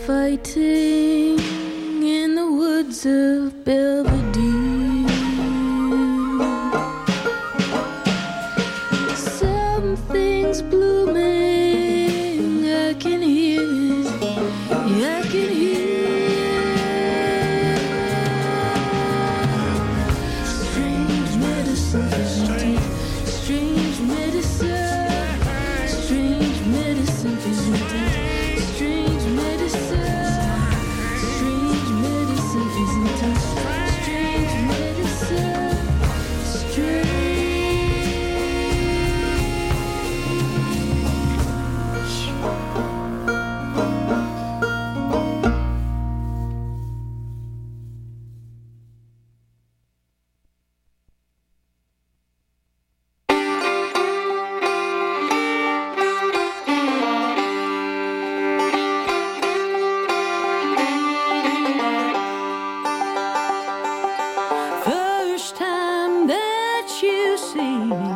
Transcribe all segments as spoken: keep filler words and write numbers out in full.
fighting in the woods of Belvedere. Something's blooming, I can hear it, I can hear it. Strange medicine, isn't it? Strange medicine, strange medicine, isn't it? Strange medicine, strange medicine, isn't it? Strange medicine, strange. First time that you see me,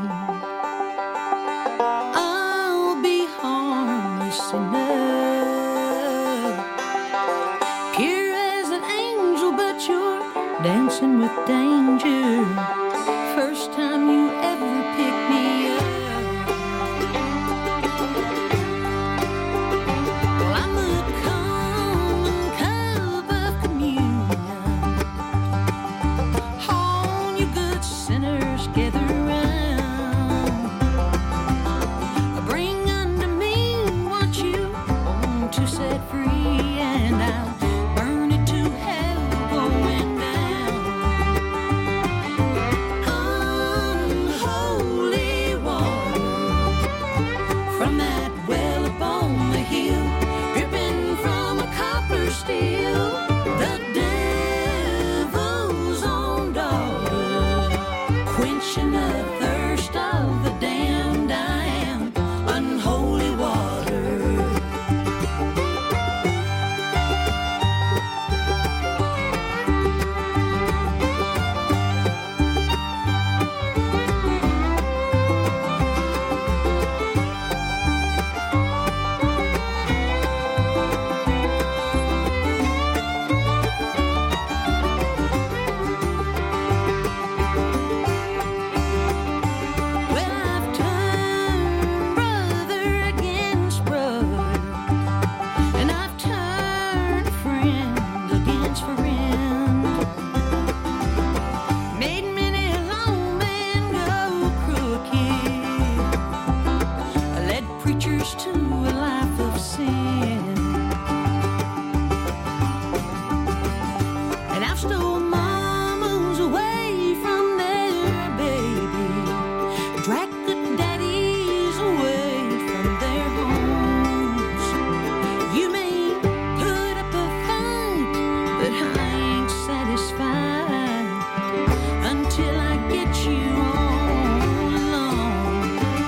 I'll be harmless enough. Pure as an angel, but you're dancing with danger. First time you ever picked me up. Well, I'm the common cup of communion. All you good sinners gather round. Bring unto me what you want to set free, and I'll burn it to hell going down. Unholy water from that well upon the hill, dripping from a copper steel. The devil's own daughter, quenching the thirst of the damned. I am unholy water. Well, I've turned brother against brother, and I've turned friend against friend. Made many long men go crooked, led preachers to a life of sin. And I've stole mamas away from their baby, dragged the daddies away from their homes. You may put up a fight, but I ain't satisfied until I get you all alone.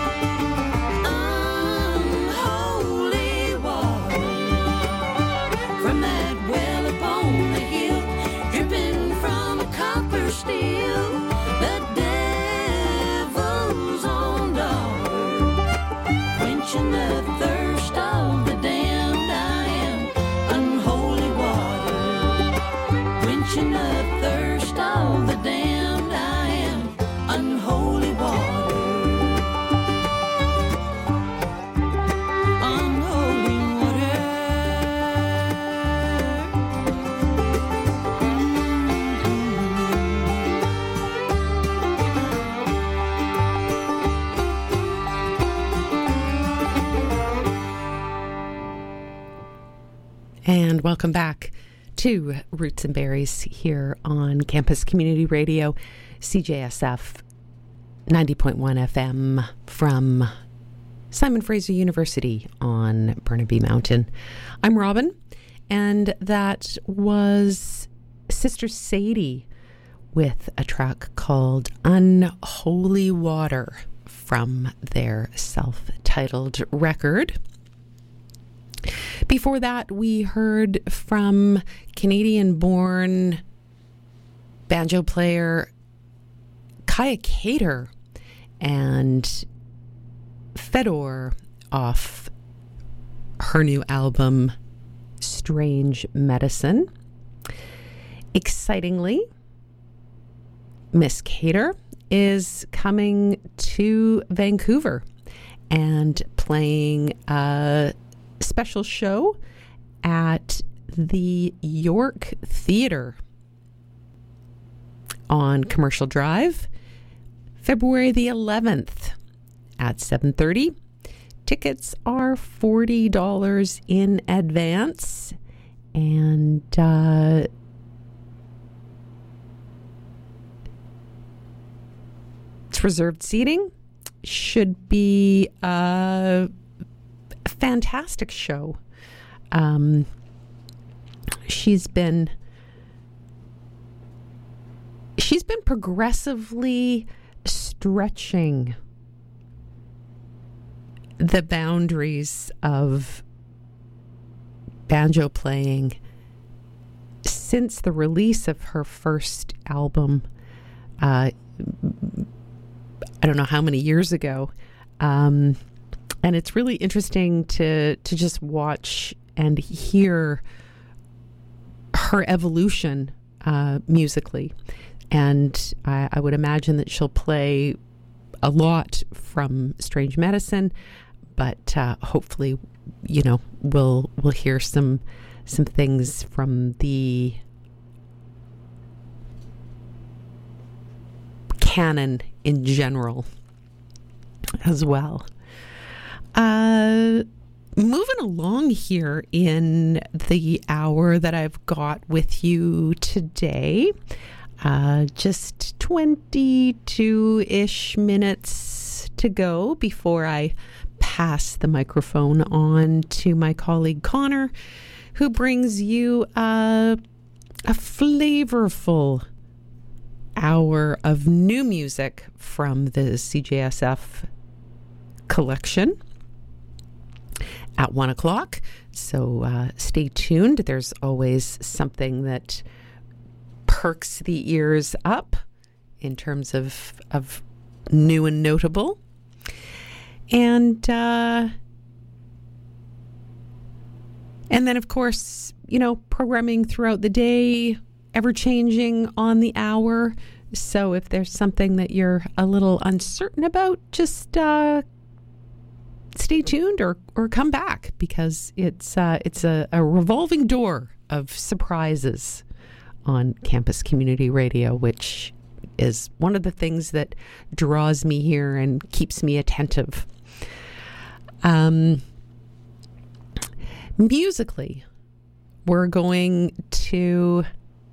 Unholy water from that well upon the hill, dripping from a copper steel. The devil's own daughter, quenching the thirst of the damned. I am unholy water, quenching the thirst of the damned. I am unholy water, unholy water. And welcome back to Roots and Berries here on Campus Community Radio, C J S F ninety point one F M from Simon Fraser University on Burnaby Mountain. I'm Robin, and that was Sister Sadie with a track called Unholy Water from their self-titled record. Before that, we heard from Canadian-born banjo player Kaya Cater and Fedor off her new album Strange Medicine. Excitingly, Miss Cater is coming to Vancouver and playing a special show at the York Theatre on Commercial Drive, February the eleventh at seven thirty. Tickets are forty dollars in advance, and uh, it's reserved seating. Should be a fantastic show. Um, she's been she's been progressively stretching the boundaries of banjo playing since the release of her first album. Uh, I don't know how many years ago. Um, and it's really interesting to to just watch and hear her evolution uh, musically. And I, I would imagine that she'll play a lot from Strange Medicine, but uh, hopefully, you know, we'll we'll hear some some things from the canon in general as well. Uh, moving along here in the hour that I've got with you today, uh, just twenty-two-ish minutes to go before I pass the microphone on to my colleague Connor, who brings you uh, a flavorful hour of new music from the C J S F collection at one o'clock. So uh, stay tuned. There's always something that perks the ears up in terms of of new and notable. And uh, and then, of course, you know, programming throughout the day, ever changing on the hour. So if there's something that you're a little uncertain about, just uh, stay tuned or or come back, because it's uh, it's a, a revolving door of surprises on Campus Community Radio, which is one of the things that draws me here and keeps me attentive. Um, musically, we're going to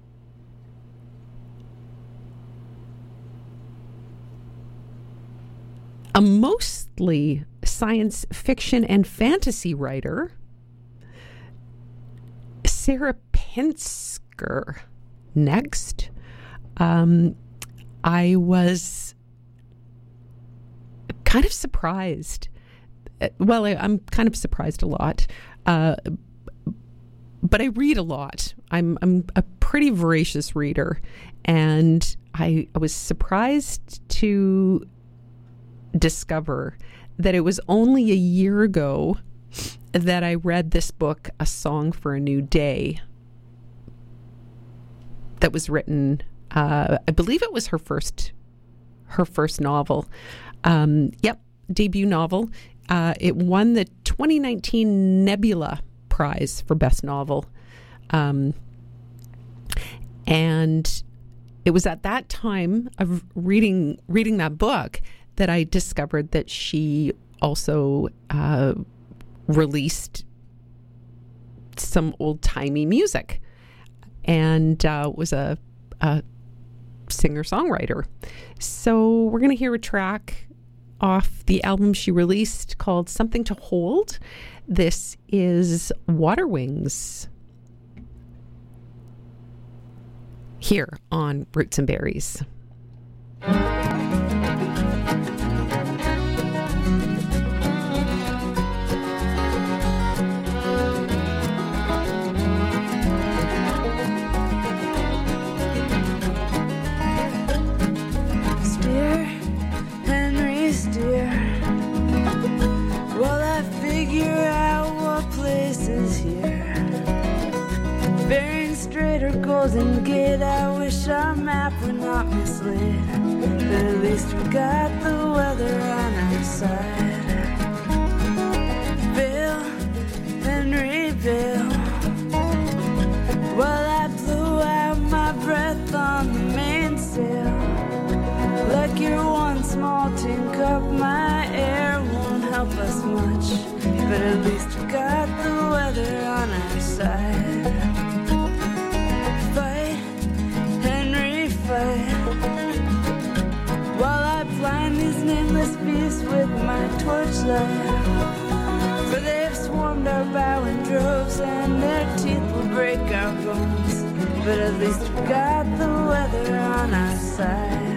a mostly science fiction and fantasy writer, Sarah Pinsker. Next, um, I was kind of surprised. Well, I, I'm kind of surprised a lot, uh, but I read a lot. I'm I'm a pretty voracious reader, and I, I was surprised to discover that it was only a year ago that I read this book, A Song for a New Day, that was written, uh, I believe it was her first, her first novel. Um, yep, debut novel. Uh, it won the twenty nineteen Nebula Prize for Best Novel. Um, and it was at that time of reading reading that book that I discovered that she also uh, released some old-timey music, and uh, was a, a singer-songwriter. So we're going to hear a track off the album she released called Something to Hold. This is Water Wings, here on Roots and Berries. Figure out what place is here. Bearing straight or Golden Gate, I wish our map were not mislaid. But at least we got the weather on our side. Bill, Henry Bill, while I blew out my breath on the mainsail. Like your one small tin cup, my air won't help us much. But at least we got the weather on our side. Fight, Henry, fight, while I blind these nameless beasts with my torchlight. For they've swarmed our bow in droves, and their teeth will break our bones. But at least we got the weather on our side.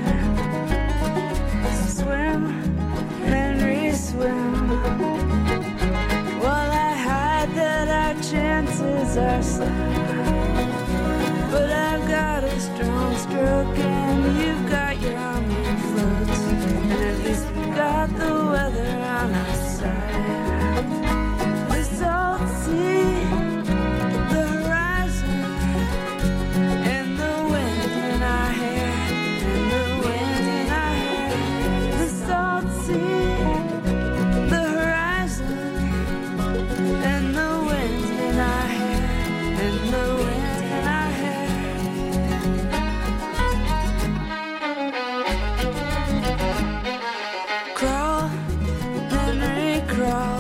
Swim, Henry, swim, while I hide that our chances are slim. But I've got a strong stroke, and you've got your own floats. And at least we got the weather on our side. The salt sea, the horizon, and the wind in our hair, and the wind in our hair. The salt sea, the horizon, and the wind in our hair, and the wind in our hair. Crawl, Henry, crawl,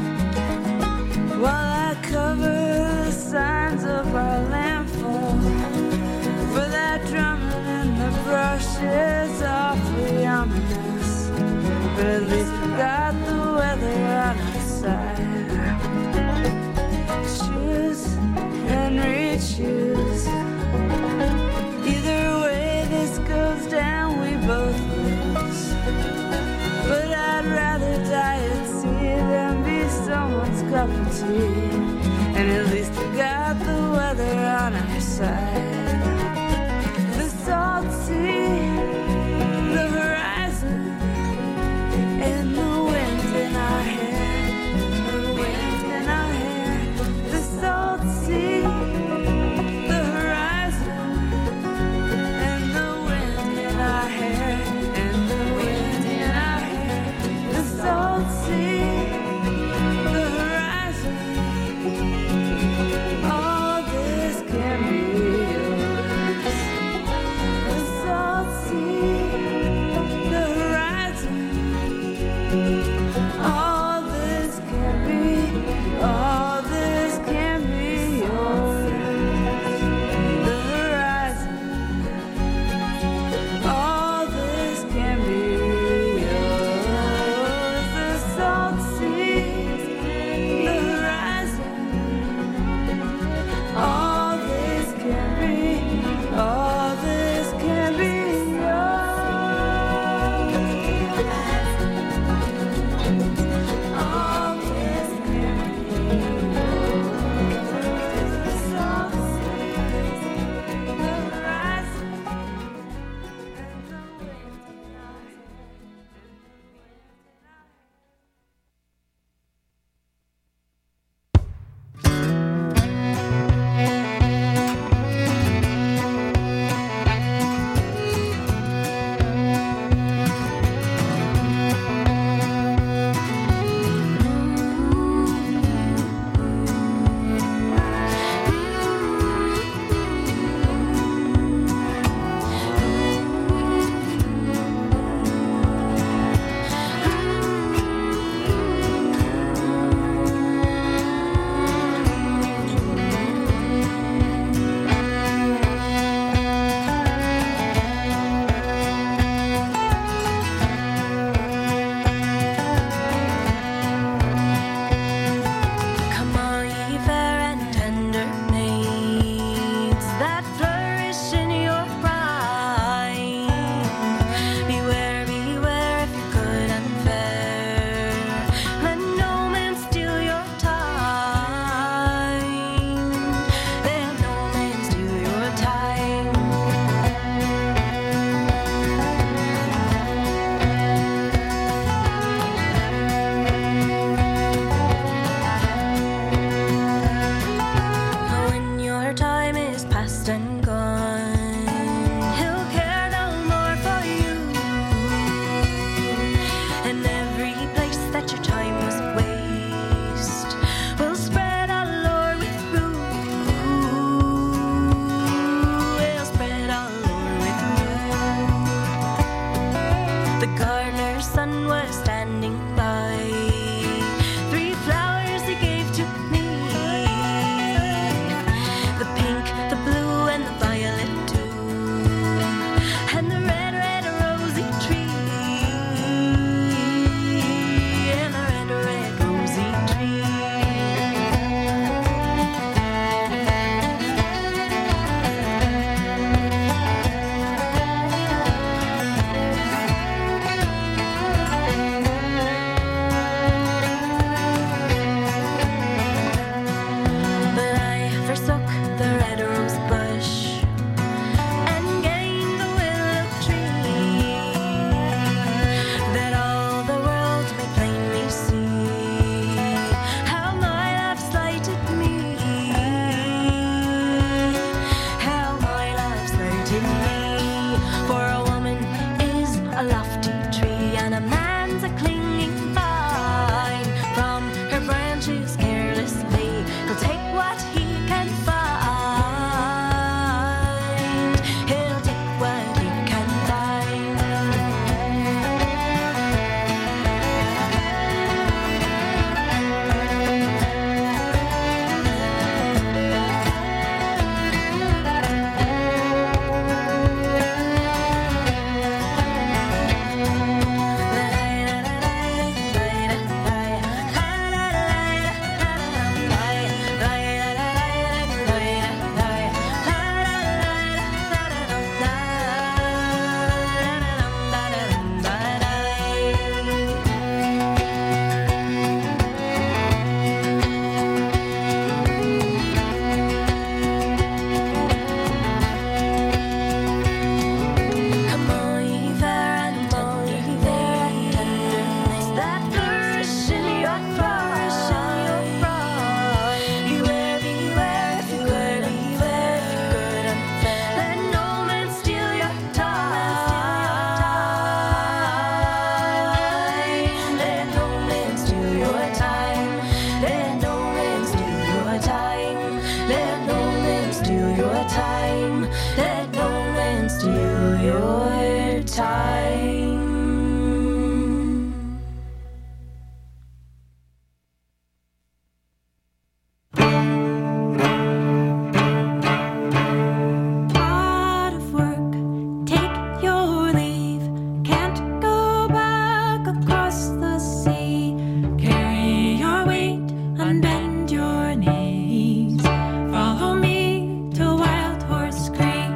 while I cover the signs of our landfall. For that drumming in the brush is awfully ominous. But at least we got the weather on our side. Choose, Henry, choose. Either way this goes down, we both lose. But I'd rather die at sea than be someone's cup of tea. And at least we got the weather on our side. The salt sea, the horizon, and the wind in our hair, the wind in our hair. The salt sea, the horizon, and the wind in our hair, and the wind in our hair. The salt sea, the horizon. All this can be your time. That don't land steal your time. Out of work, take your leave. Can't go back across the sea. Carry your weight and bend your knees. Follow me to Wild Horse Creek.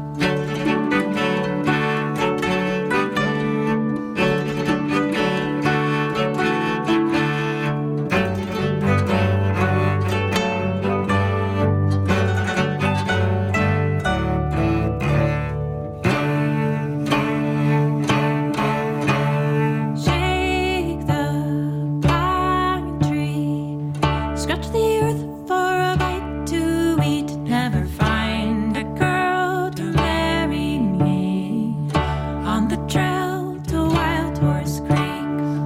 Shake the pine tree. Scratch the earth for a bite to eat. Never find a girl to marry me. On the trail to Wild Horse Creek.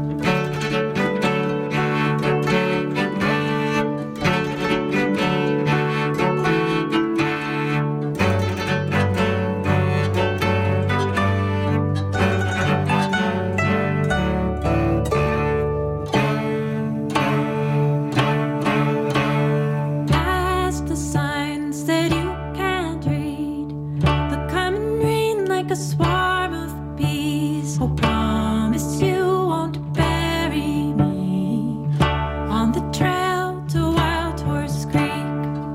Past the signs that you can't read. The coming rain like a swarm of bees. Oh, promise you won't bury me. On the trail to Wild Horse Creek.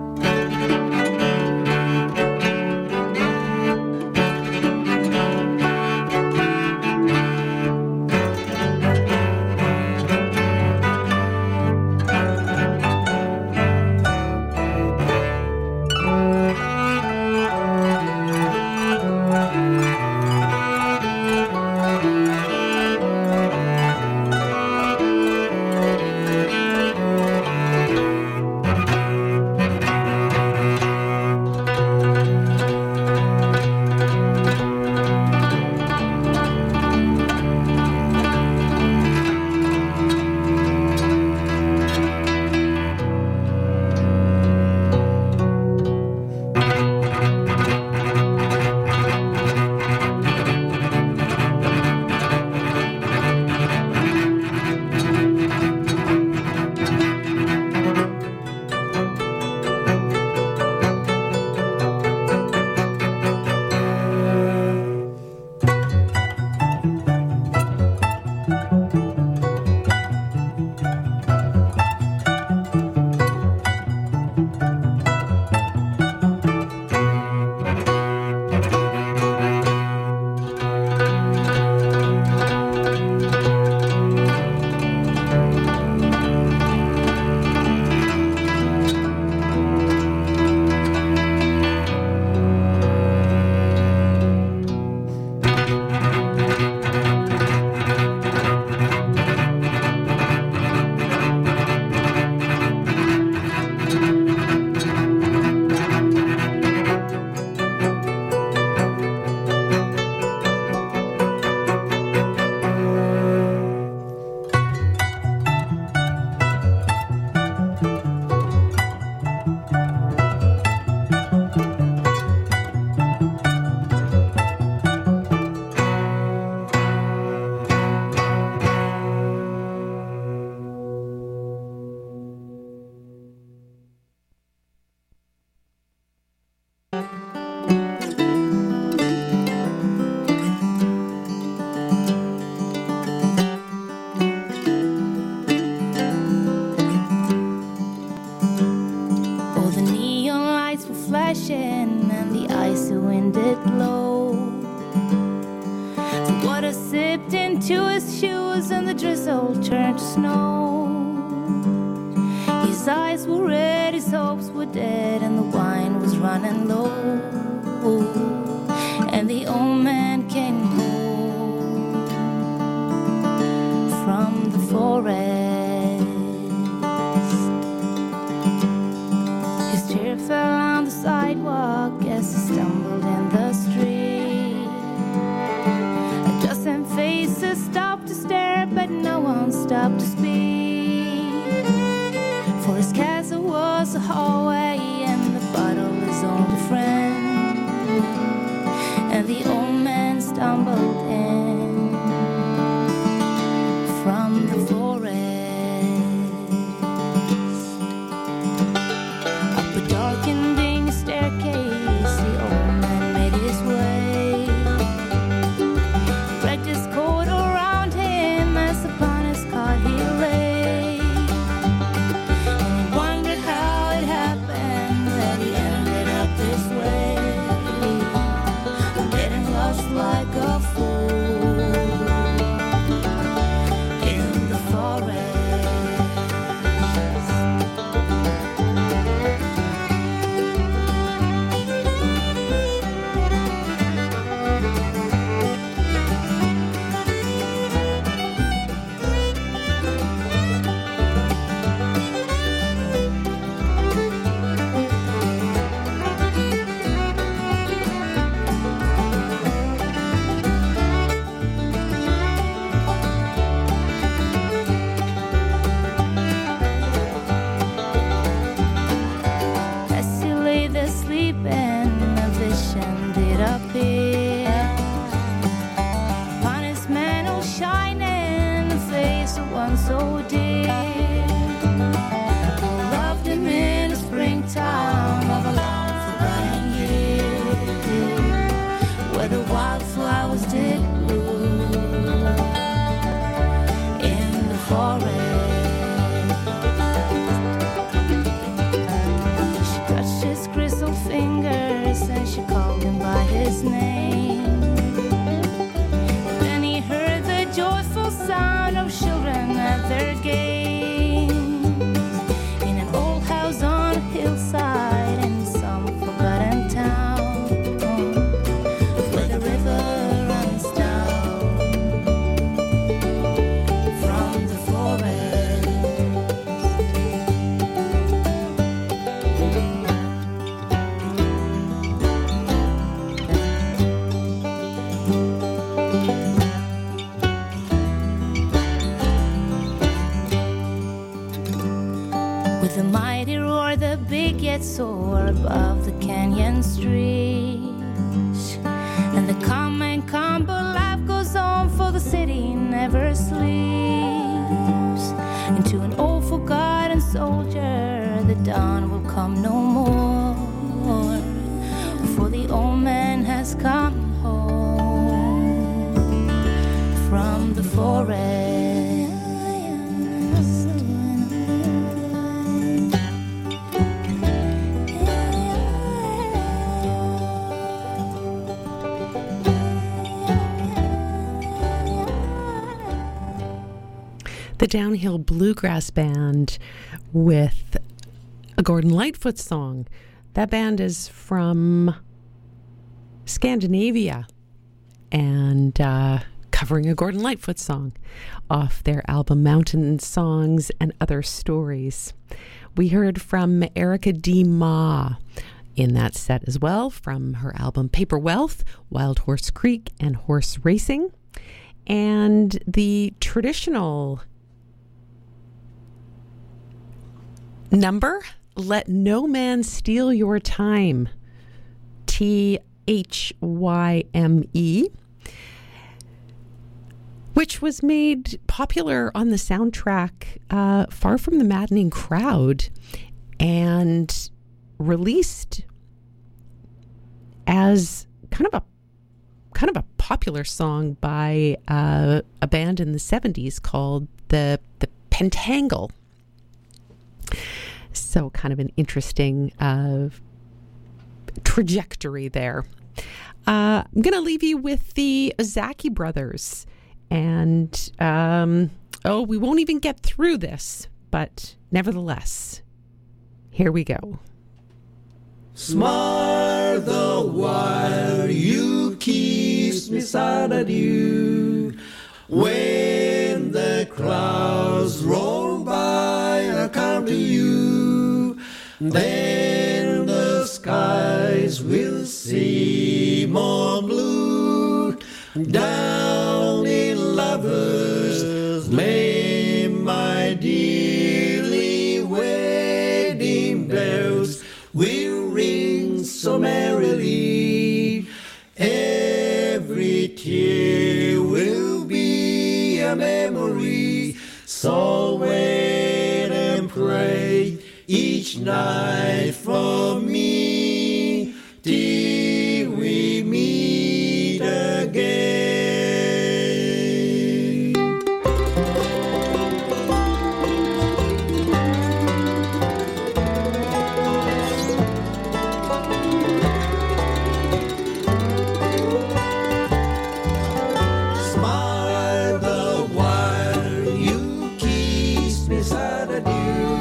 Oh, the neon lights were flashing and the icy wind did blow. The water sipped into his shoes and the drizzle turned to snow. His eyes were red, his hopes were dead, and the wine was running low. And the old man came home from the forest. His chair fell on the sidewalk as he stumbled in the street. A dozen faces stopped to stare, but no one stopped to speak. For his castle was a hallway, and the bottle his only friend. above the canyon streets. And the come and come, but life goes on, for the city never sleeps. And to an old forgotten soldier, the dawn will come no more, for the old man has come home from the forest. The Downhill Bluegrass Band with a Gordon Lightfoot song. That band is from Scandinavia and uh, covering a Gordon Lightfoot song off their album Mountain Songs and Other Stories. We heard from Erica D. Ma in that set as well, from her album Paper Wealth, Wild Horse Creek, and Horse Racing. And the traditional number, Let No Man Steal Your Time, T H Y M E, which was made popular on the soundtrack uh, Far From the Maddening Crowd and released as kind of a kind of a popular song by uh, a band in the seventies called the the Pentangle. So kind of an interesting uh, trajectory there. Uh, I'm going to leave you with the Ozaki Brothers. And, um, oh, we won't even get through this, but nevertheless, here we go. Smile the while you kiss me side of you. When the clouds roll by, I come to you. Then the skies will seem more blue. Down in Lover's Lane, my dearly, wedding bells will ring so merrily. Every tear will be a memory. So wait and pray each night for me till we meet again. Smile the while you kiss me side of you.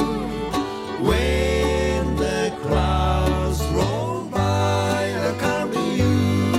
When the clouds roll by, I come to you.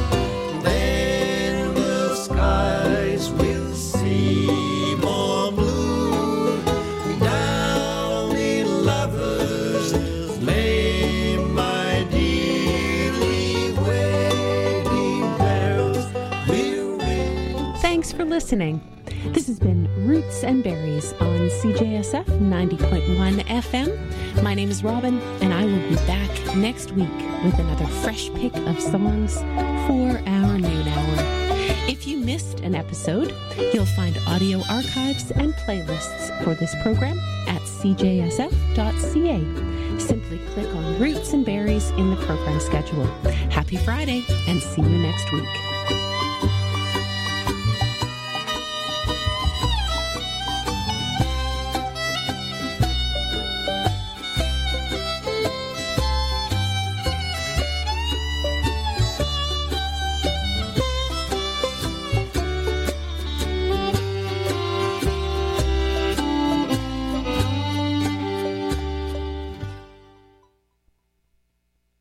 Then the skies will seem more blue. Down in Lover's Lane, my dearly, wedding bells will ring. Thanks for listening. This has been Roots and Berries on C J S F ninety point one F M. My name is Robin, and I will be back next week with another fresh pick of songs for our noon hour. If you missed an episode, you'll find audio archives and playlists for this program at c j s f dot c a. Simply click on Roots and Berries in the program schedule. Happy Friday, and see you next week.